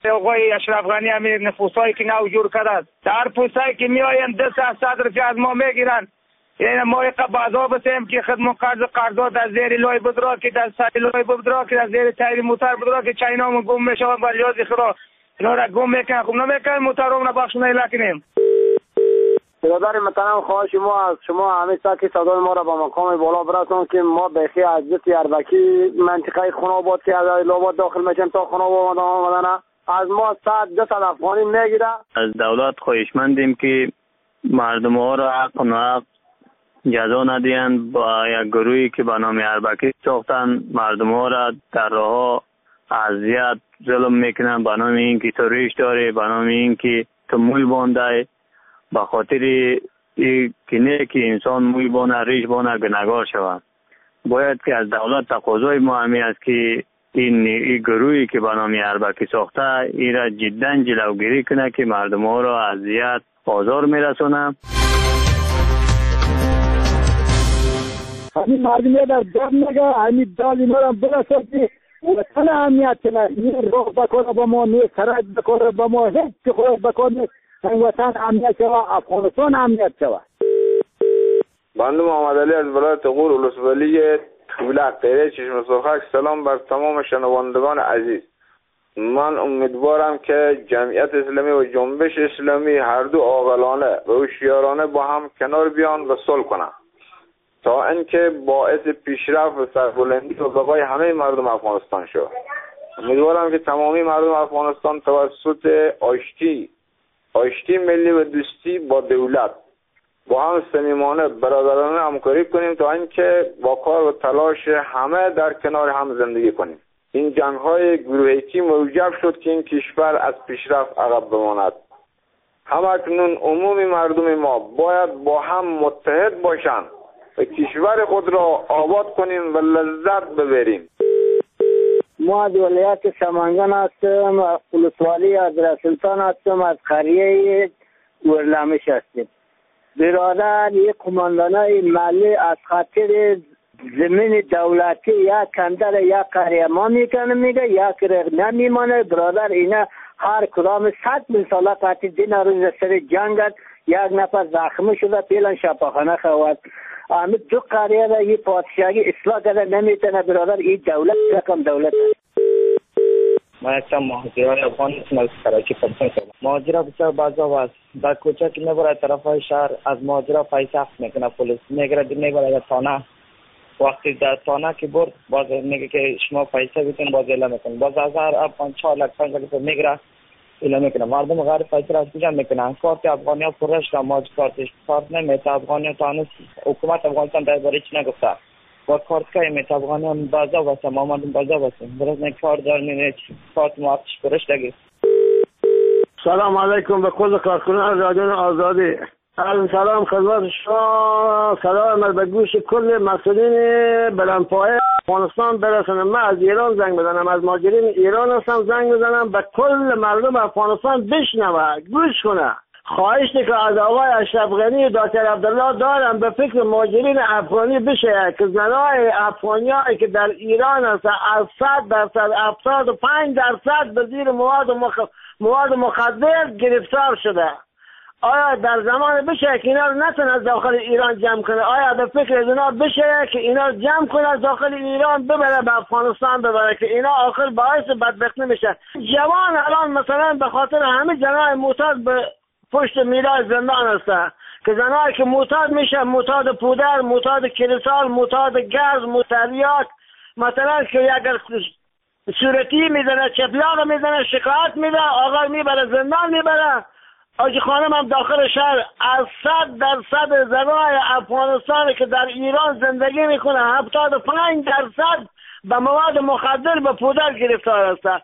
آقای اشرف غنی همین نفوسایی که نو جور کرد در پوسایی که میآیند 200 روپیه از ما میگیرن. این ما بعضا بسیم که خدمت قرضات از زیر لای بدرا که در سر لای بدرا که در زیر تایر موتر بدرا که چینامون گم میشون با لیازی خدا اینا را گم میکنن. خب نمیکنن موترام نبخشونه لکنیم. برادر محترم خواهش ما از شما همه ساکی صدای ما را با مقام بالا برسون که ما بخی از جت اربکی منطقه خاناباد که از لاباد داخل میشن تا خاناباد آمدن از ما 100 افغانی میگیره. از دولت خواهشمندیم که مردم ها را حق و ناحق جزا ندهند. با یک گروهی که به نام اربکی ساختن مردم ها را در راه اذیت ظلم میکنن به نام اینکه تو ریش داری، به نام اینکه تو موی بانده. به خاطر این که انسان موی بانه ریش بانه گناهکار شود. باید که از دولت تقاضای ما همی است که این گروهی که به نام اربکی ساخته این را جدا جلوگیری کنه که مردم ها را اذیت آزار میرسونه. همین مردمی در داد نگه همین دالی ما را برسد وطن اهمیت کنه. این روح بکنه با ما نیست، سرد بکنه با ما هیچ که خواهد بکنه. این وطن اهمیت شوه، افغانستان اهمیت شوه. بنده محمد علی از ولایت غور ولسوالی تولق قیره چشم سرخک. سلام بر تمام شنوندگان عزیز. من امیدوارم که جمعیت اسلامی و جنبش اسلامی هر دو عاقلانه و هوشیارانه با هم کنار بیان و صلح کنند تا اینکه باعث پیشرفت و سربلندی و بقای همه مردم افغانستان شد. امیدوارم که تمامی مردم افغانستان توسط آشتی ملی و دوستی با دولت با هم صمیمانه برادرانه همکاری کنیم تا اینکه با کار و تلاش همه در کنار هم زندگی کنیم. این جنگ‌های گروهیتی موجب شد که این کشور از پیشرفت عقب بماند. همکنون عموم مردم ما باید با هم متحد باشند و کشور خود را آباد کنیم و لذت ببریم. ما از ولایت سمنگان هستم، ولسوالی حضرت‌سلطان هستم، از قریه ورلمش هستیم. برادر یک قماندانای محلی از خاطر زمین دولتی یک کندر یک قریه ما میکنه میگه یک رق نمیمانه. برادر اینا هر کدام 100 ساله قطعی دین روز سر جنگت یک نفر زخمی شده پیلن شفاخانه خواهد. همه دو قریه را یه پادشاهی اصلاح کرده نمیتونه. برادر این دولت رقم دولت است. من هستم مهاجرای افغان هستم از کراچی پرسنگ. مهاجرا بسیار بازا است. در کوچه که میبره طرف های شهر از مهاجرا پایسخت میکنه پلیس میگره میبره تانه. وقتی در تانه که برد باز میگه که شما پیسه بیتون باز اعلام میکنه. باز از هر افغان 4 لک 5 لک میگره اعلام میکنه. مردم غیر پیسه را از کجا میکنن؟ کارت افغانی ها پرش را ماج کارت نمیته. افغانی ها تانوس حکومت افغانستان درباره چی نگفته. با کارت که میته افغانی ها بازا واسه ما مردم بازا واسه برای نه کار دار نه کارت ما آتش پرش دگی. سلام علیکم به کل کارکنان رادیو آزادی. سلام خدمت شما. سلام به گوش کل مسئولین بلندپایه افغانستان برسانم. من از ایران زنگ بزنم، از مهاجرین ایران هستم زنگ بزنم به کل مردم افغانستان بشنوه گوش کنه. خواهش که از آقای اشرف غنی و دکتر عبدالله دارم به فکر مهاجرین افغانی بشه که زنای افغانیایی که در ایران هستن از 100% 75% به زیر مواد مخدر گرفتار شده. آیا در زمان بشه که اینا رو نتونه از داخل ایران جمع کنه؟ آیا به فکر از اینا بشه که اینا جمع کنه از داخل ایران ببره به افغانستان ببره که اینا آخر باعث بدبختی میشه؟ جوان الان مثلا به خاطر همه جنای معتاد به پشت میرای زندان هستن که زنایی که معتاد میشه، معتاد پودر، معتاد کریستال، معتاد گاز، معتاد مثلا که اگر صورتی میزنه چپلاق میزنه شکایت میده آقا میبره زندان میبره. آجی خانم هم داخل شهر از 100% زنای افغانستان که در ایران زندگی میکنه 75% به مواد مخدر به پودر گرفتار هستند.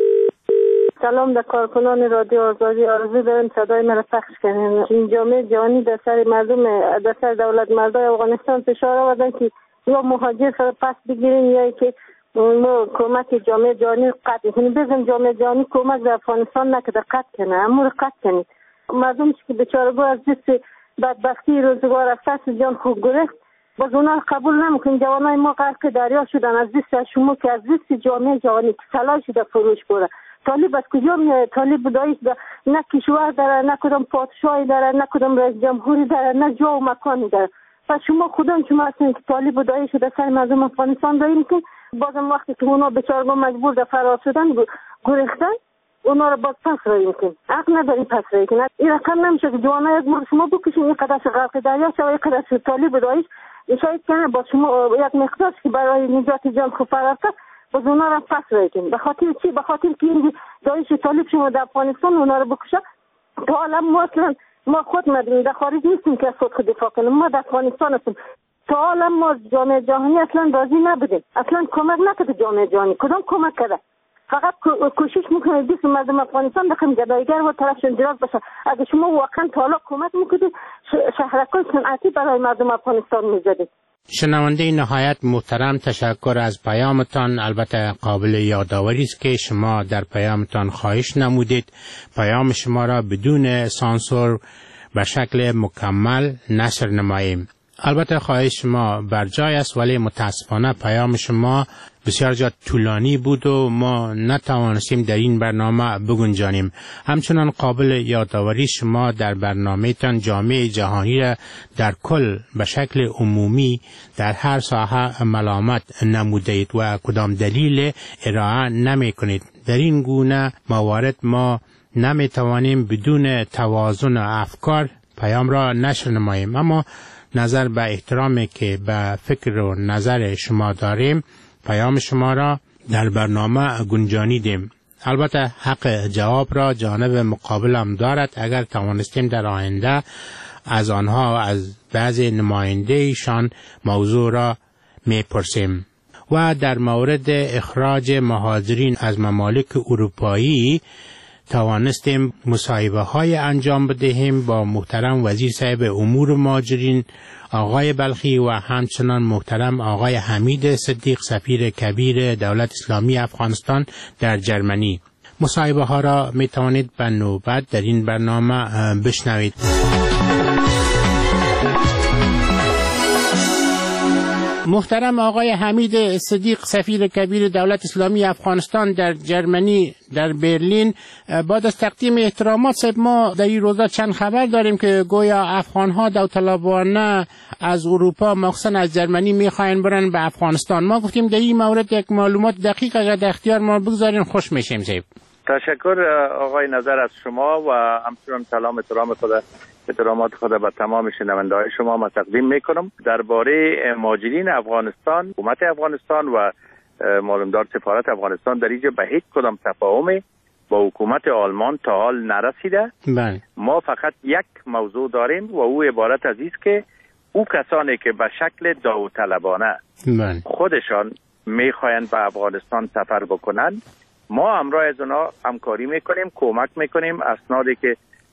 سلام در کارکنان رادیو آزادی. آرزو دارم صدای مرا پخش کنین. این جامعه جهانی در سر مردم در سر دولت مردای افغانستان فشار آوردن که یا مهاجر سر پس بگیرین یا که ما کمک جامعه جهانی قطع کنیم. بزن جامعه جهانی کمک در افغانستان نکرده قطع کنه، امور قطع کنید. مردم که بیچارگو از دست بدبختی روزگار از دست جان خوب گرفت باز اونا قبول نمیکنیم. جوانای ما غرق دریا شدن از دست شما که از دست جامعه جهانی سلاح شده فروش بره. طالب از کجا میاد؟ طالب دایش نه کشور داره، نه کدام پادشاهی داره، نه کدام رئیس جمهوری داره، نه جا و مکانی داره. پس شما هستین که طالب دایش در سر مردم افغانستان داریم که بازم وقتی که اونا بیچارگاه مجبور در فرار شدن گریختن، اونا رو باز پس راییم کنیم. حق نداری پس رایی کنیم. این رقم نمیشه که جوانای یک مورد شما بکشین این قدرش غرق دریا شد و یک قدرش طالب دایش شاید کنه با شما یک مقدار که برای نجات جان خود فرار کرد باز اونا رو پس رایی کنیم. به خاطر چی؟ به خاطر که این دایش طالب شما در افغانستان اونا رو بکشه. تا حالا ما خود نداریم، در خارج نیستیم که از خود دفاع کنیم، ما در افغانستان هستیم. تا حالا ما جامعه جهانی اصلا راضی نبودیم، اصلا کمک نکرده جامعه جهانی. کدام کمک کرده؟ فقط کوشش میکنه دیس مردم افغانستان بخیم گدایگر و طرفشون دراز بشه. اگه شما واقعا تا حالا کمک میکنید شهرکای صنعتی برای مردم افغانستان میزدید. شنونده نهایت محترم، تشکر از پیامتان. البته قابل یادآوری است که شما در پیامتان خواهش نمودید پیام شما را بدون سانسور به شکل مکمل نشر نماییم. البته خواهش شما بر جای است، ولی متاسفانه پیام شما بسیار زیاد طولانی بود و ما نتوانستیم در این برنامه بگنجانیم. همچنان قابل یادآوری شما در برنامه‌تان جامعه جهانی را در کل به شکل عمومی در هر ساحه ملامت نمودید و کدام دلیل ارائه نمی کنید. در این گونه موارد ما نمی توانیم بدون توازن افکار پیام را نشر نماییم. اما نظر به احترامی که به فکر و نظر شما داریم پیام شما را در برنامه گنجانیدیم. البته حق جواب را جانب مقابلم دارد. اگر توانستیم در آینده از آنها از بعضی نماینده‌شان موضوع را میپرسیم. و در مورد اخراج مهاجرین از ممالک اروپایی توانستیم مصاحبه های انجام بدهیم با محترم وزیر صاحب امور مهاجرین آقای بلخی و همچنان محترم آقای حمید صدیق سفیر کبیر دولت اسلامی افغانستان در جرمنی. مصاحبه ها را می توانید به نوبت در این برنامه بشنوید. محترم آقای حمید صدیق سفیر کبیر دولت اسلامی افغانستان در جرمنی در برلین، بعد از تقدیم احترامات صاحب، ما در این روزا چند خبر داریم که گویا افغان‌ها داوطلبانه از اروپا مخصوصا از جرمنی می‌خواین برن به افغانستان. ما گفتیم در این مورد یک معلومات دقیق اگر در اختیار ما بگذارین خوش میشیم صاحب. تشکر آقای نظر از شما و همچنان سلام احترامات خود به تمام شنونده‌های شما ما تقدیم میکنم. درباره مهاجرین افغانستان، حکومت افغانستان و معلومدار سفارت افغانستان در اینجا به هیچ کدام تفاهمی با حکومت آلمان تا حال نرسیده. بله. ما فقط یک موضوع داریم و او عبارت از است که او کسانی که به شکل داوطلبانه خودشان میخواین به افغانستان سفر بکنن، ما همراه از اونا همکاری میکنیم، کمک میکنیم، اسنادی که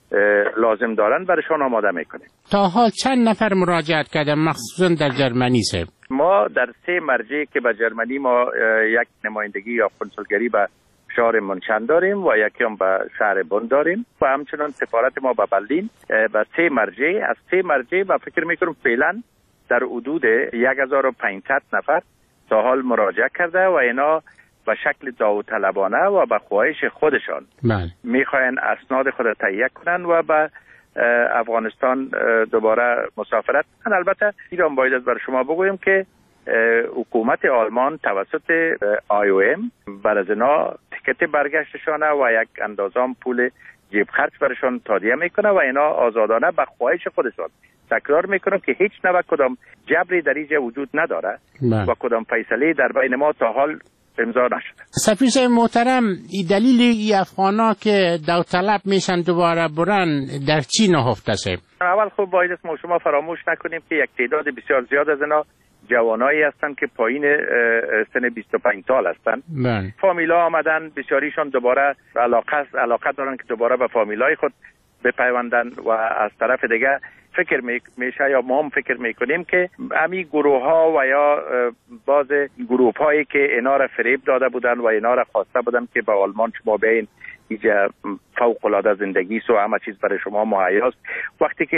لازم دارن برشان آماده میکنیم. تا حال چند نفر مراجعت کردن مخصوصا در جرمنی صاحب؟ ما در 3 مرجع که به جرمنی ما یک نمایندگی یا کنسولگری به شهر منشن داریم و یکی هم به شهر بن داریم و همچنان سفارت ما به برلین. به 3 مرجع، از 3 مرجع با فکر میکنم فعلا در حدود 1500 نفر تا حال مراجعه کرده و اینا به شکل داوطلبانه و به خواهش خودشان میخواین اسناد خود تهیه کنن و به افغانستان دوباره مسافرت کنن. البته ایران باید از بر شما بگویم که حکومت آلمان توسط IOM بر از اینا تیکت برگشتشانه و یک اندازه پول جیب خرج برشان تادیه میکنه و اینا آزادانه به خواهش خودشان. تکرار میکنم که هیچ نوع کدام جبری در اینجا وجود نداره و کدام فیصله در بین ما تا حال امضا نشده. سفیر صاحب محترم، دلیل ای افغانا که داوطلب میشن دوباره برن در چی نهفته است؟ اول خب باید ما شما فراموش نکنیم که یک تعداد بسیار زیاد از اینا جوانایی هستند که پایین سن 25 سال هستند. فامیلا آمدن، بسیاریشان دوباره علاقه دارن که دوباره به فامیلای خود بپیوندن و از طرف دیگه فکر میشه یا ما هم فکر میکنیم که همین گروه ها و یا باز گروه هایی که اینا را فریب داده بودن و اینا را خواسته بودن که به آلمان شما بیاین اینجا فوق العاده زندگی و همه چیز برای شما مهیاست، وقتی که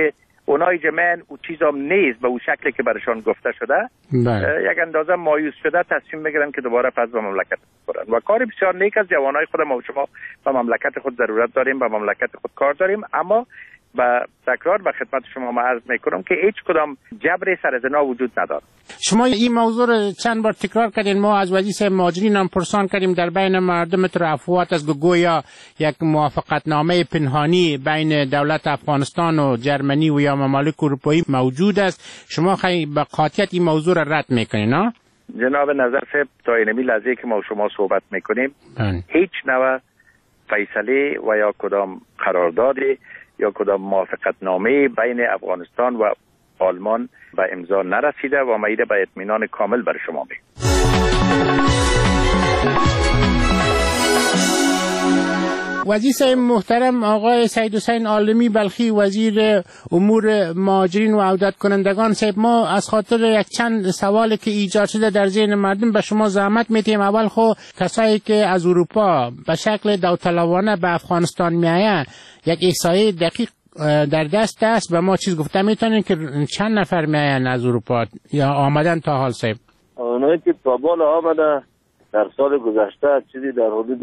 اونای جمعن او چیزام نیست به اون شکلی که برشان گفته شده، یک اندازه مایوس شده تصمیم میگیرن که دوباره پس به مملکت برن و کار بسیار نیک از جوانای خود ما و شما به مملکت خود ضرورت داریم، به مملکت خود کار داریم. اما با تکرار به خدمت شما ما عرض میکنم که هیچ کدام جبر سر از اینا وجود نداره. شما این موضوع رو چند بار تکرار کردین. ما از وزیر مهاجرین هم پرسان کردیم در بین مردم رفوات از گویا یک موافقتنامه پنهانی بین دولت افغانستان و جرمنی و یا ممالک اروپایی موجود است. شما خیلی به قاطعیت این موضوع را رد میکنین ها؟ جناب نظر صاحب، تا اینمی لحظه که ما شما صحبت میکنیم هیچ نوع فیصله و یا کدام قراردادی یا کدام موافقتنامه بین افغانستان و آلمان به امضا نرسیده و ما به اطمینان کامل بر شما میگم. وزیر محترم آقای سید حسین عالمی بلخی، وزیر امور مهاجرین و عودت کنندگان صاحب، ما از خاطر یک چند سوالی که ایجاد شده در ذهن مردم به شما زحمت میدیم. اول خو کسایی که از اروپا به شکل داوطلبانه به افغانستان میآیند یک احصایه دقیق در دست است و ما چیز گفته میتونیم که چند نفر میآیند از اروپا یا آمدن تا حال صاحب؟ اونایی که تا بالا آمده در سال گذشته چیزی در حدود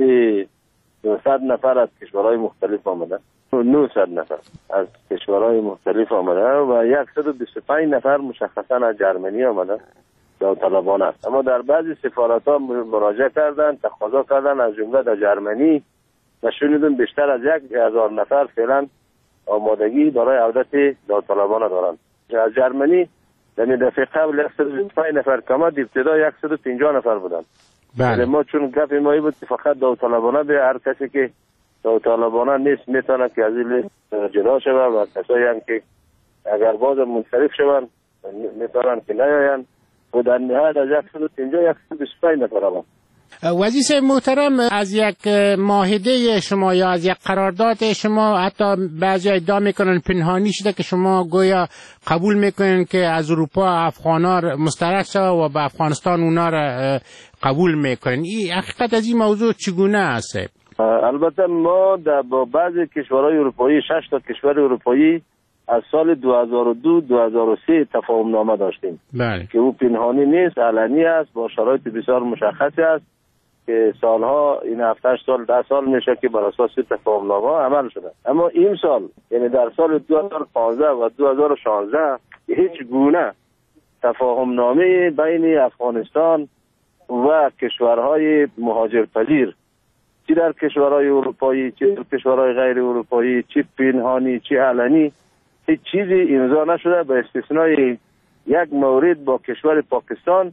900 نفر از کشورهای مختلف آمده، 900 نفر از کشورهای مختلف آمده و 125 نفر مشخصا از جرمنی آمده داوطلبانه است. اما در بعضی سفارت‌ها مراجعه کردن، تقاضا کردن از جمله در جرمنی و شنیدم بیشتر از 1000 نفر فعلا آمادگی برای عودت داوطلبانه دارند. از جرمنی در دفعه قبل 125 نفر کما ابتدا 150 نفر بودند. بله. ما چون گپ مایی بود که فقط داوطلبانه به هر کسی که داوطلبانه نیست میتونه که از این جدا شود و کسایی هم که اگر باز منصرف شوند میتونن که نیاین و در نهایت از 150 125 نفر آمد. وزیر محترم، از یک معاهده شما یا از یک قرارداد شما حتی بعضی ادعا میکنن پنهانی شده که شما گویا قبول میکنین که از اروپا افغانا مسترد شده و به افغانستان اونا را قبول میکنین. این حقیقت از این موضوع چگونه است؟ البته ما با بعضی کشورهای اروپایی 6 تا کشور اروپایی از سال 2002-2003 تفاهم نامه داشتیم. بله. که او پنهانی نیست، علنی است، با شرایط بسیار مشخصی است که سالها این 7-8 سال 10 سال میشه که بر اساس تفاهم نامه عمل شده. اما این سال یعنی در سال 2015 و 2016 هیچ گونه تفاهم نامه بین افغانستان و کشورهای مهاجرپذیر، چی در کشورهای اروپایی چی در کشورهای غیر اروپایی، چی پنهانی چی علنی، هیچ چیزی امضا نشده به استثنای یک مورد با کشور پاکستان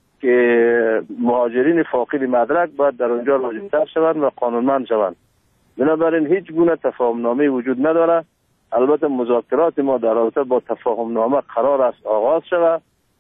که مهاجرین فاقد مدرک باید در اونجا راجع‌تر شوند و قانونمند شوند. بنابراین هیچ گونه تفاهم نامه وجود نداره. البته مذاکرات ما در رابطه با تفاهم نامه قرار است آغاز شود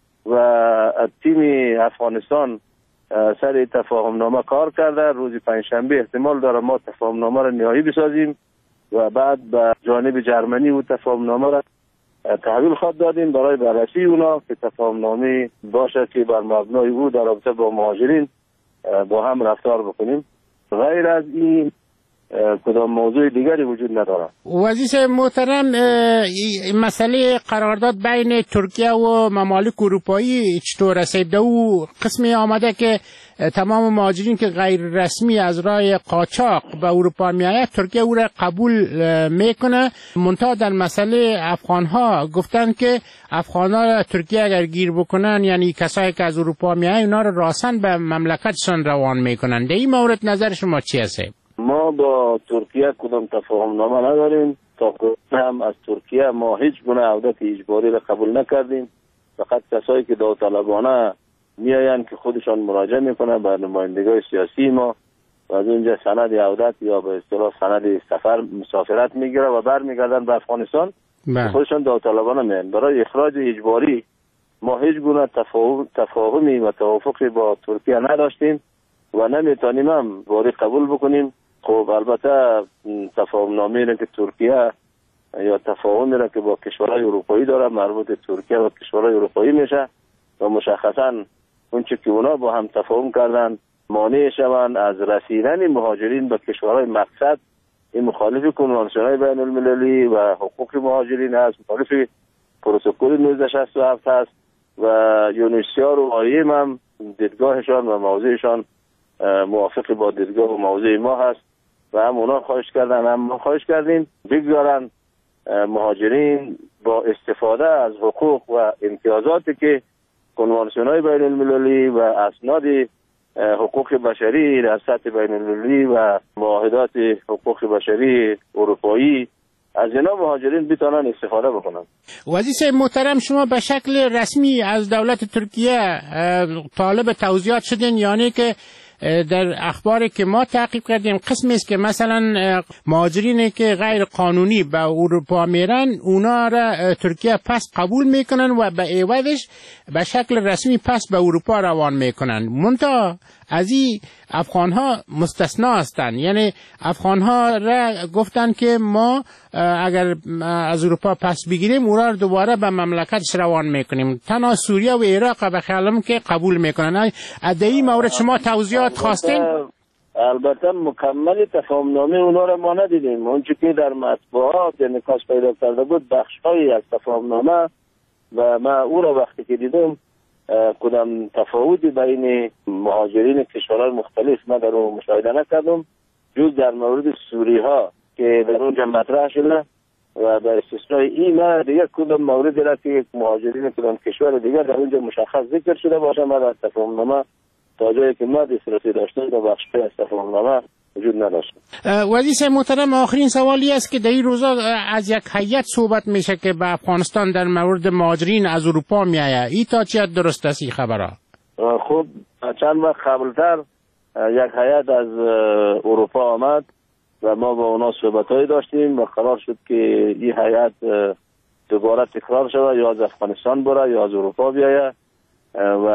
و تیم افغانستان سر تفاهم نامه کار کرده. روز پنجشنبه احتمال داره ما تفاهم نامه را نهایی بسازیم و بعد به جانب جرمنی و تفاهم نامه را تحویل خواهد دادیم برای بررسی اونا که تفاهم نامه باشه که بر مبنای او در رابطه با مهاجرین با هم رفتار بکنیم. غیر از این کدام موضوع دیگری وجود نداره. وزیر محترم، مسئله قرارداد بین ترکیه و ممالک اروپایی چطور است؟ او قسمی آمده که تمام مهاجرین که غیر رسمی از راه قاچاق به اروپا میآید ترکیه او را قبول میکنه. منتها در مسئله افغانها گفتن که افغانها را ترکیه اگر گیر بکنن، یعنی کسایی که از اروپا میآیند، اونا را راسن به مملکتشان روان میکنن. در این مورد نظر شما چی است؟ ما با ترکیه کدام تفاهم نامه نداریم. تا هم از ترکیه ما هیچ گونه عودت اجباری را قبول نکردیم. فقط کسایی که داوطلبانه میآیند که خودشان مراجعه میکنن به نمایندگان سیاسی ما و از اونجا سند عودت یا به اصطلاح سند مسافرت میگیره و برمیگردن به افغانستان. خودشان داوطلبانه میان. برای اخراج اجباری ما هیچ گونه تفاهمی و توافقی با ترکیه نداشتیم و نمیتونیم هم باری قبول بکنیم. خب البته تفاهم نامه‌ای را که ترکیه یا تفاهمی را که با کشورهای اروپایی داره مربوط ترکیه و کشورهای اروپایی میشه و مشخصا اونچه که اونا با هم تفاهم کردن مانع شوند از رسیدن مهاجرین به کشورهای مقصد. این مخالف کنوانسیون‌های بین المللی و حقوق مهاجرین است، مخالف پروتکل 1967 هست و یونسیا و آیم هم دیدگاهشان و موضعشان موافق با دیدگاه و موضع ما هست و هم اونا خواهش کردن هم ما خواهش کردیم بگذارن مهاجرین با استفاده از حقوق و امتیازاتی که کنوانسیون‌های بین المللی و اسناد حقوق بشری در سطح بین المللی و معاهدات حقوق بشری اروپایی از اینا مهاجرین بتونن استفاده بکنن. وزیر محترم، شما به شکل رسمی از دولت ترکیه طالب توضیحات شدین، یعنی که در اخباری که ما تعقیب کردیم قسمی است که مثلا مهاجرینی که غیر قانونی به اروپا میرن اونا را ترکیه پس قبول میکنن و به عوضش به شکل رسمی پس به اروپا روان میکنن. منتها از این افغان ها مستثنا هستند، یعنی افغان ها را گفتن که ما اگر از اروپا پس بگیریم اونا را دوباره به مملکتش روان میکنیم. تنها سوریه و عراق به خیالم که قبول میکنن. در این مورد شما توضیحات خواستین؟ البته مکمل تفاهمنامه اونا را ما ندیدیم. اونچه که در مطبوعات انعکاس پیدا کرده بود بخش‌هایی از تفاهمنامه و ما او را وقتی که دیدم کدام تفاوتی بین مهاجرین کشورهای مختلف ما در اون مشاهده نکردم جز در مورد سوری ها که در اونجا مطرح شده و به استثنای این ما دیگر کدام موردی را که مهاجرین کدام کشور دیگر در اونجا مشخص ذکر شده باشه ما در تفاهمنامه تا جایی که ما دسترسی داشتیم و بخشی از تفاهمنامه وجود نداشت. وزیر محترم، آخرین سوالی است که در این روزا از یک هیئت صحبت میشه که به افغانستان در مورد مهاجرین از اروپا میآید. این تا چه حد درست است این خبرها؟ خب چند وقت قبلتر یک هیئت از اروپا آمد و ما با اونا صحبت‌هایی داشتیم و قرار شد که این هیئت دوباره تکرار شود یا از افغانستان بره یا از اروپا بیاید و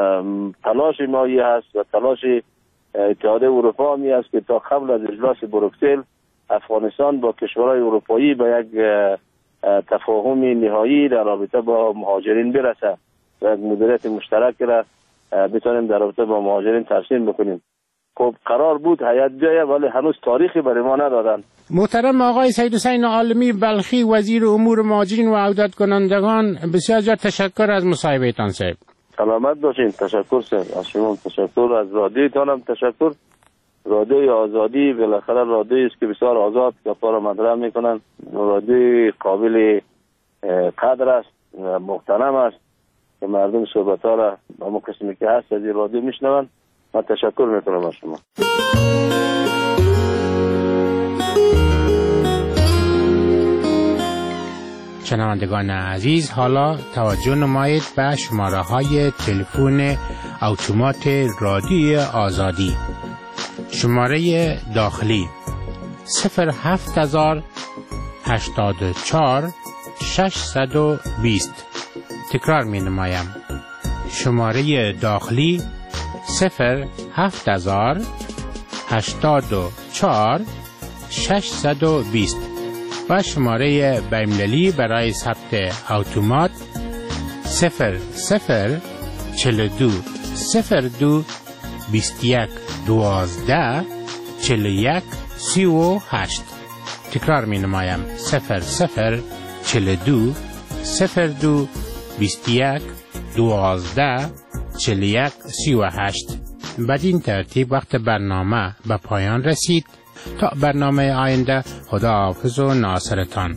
تلاش ما این هست و تلاش اتحاد اروپا می است که تا قبل از اجلاس بروکسل افغانستان با کشورهای اروپایی به یک تفاهم نهایی در رابطه با مهاجرین برسه و یک مدیریت مشترک را بتونیم در رابطه با مهاجرین ترسیم بکنیم. خب قرار بود هیئت بیاید ولی هنوز تاریخی برای ما ندادن. محترم آقای سید حسین عالمی بلخی، وزیر امور مهاجرین و عودت کنندگان، بسیار زیاد تشکر از مصاحبهتان صاحب. سلامت باشین. تشکر سر از شما، تشکر از رادیوتان هم تشکر. رادیوی آزادی بالاخره رادیویی است که بسیار آزاد گپا را مطرح میکنن. رادیوی قابل قدر است و محترم است که مردم صحبت ها را با ما قسمی که هست از این رادیو میشنون. من تشکر میکنم از شما. شنوندگان عزیز، حالا توجه نمایید به شماره های تلفن اتومات رادیوی آزادی. شماره داخلی 07084 620. تکرار می نمایم. شماره داخلی 07084 620 و شماره بین‌المللی برای ثبت اتومات 0042 02 21 12 41 38. تکرار می نمایم 0042 02 21 12 41 38. بدین ترتیب وقت برنامه به پایان رسید. تا برنامه آینده، خداحافظ و ناصرتان.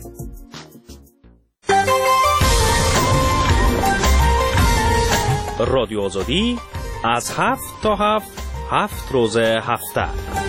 رادیو آزادی از 7 تا 7 روز هفته.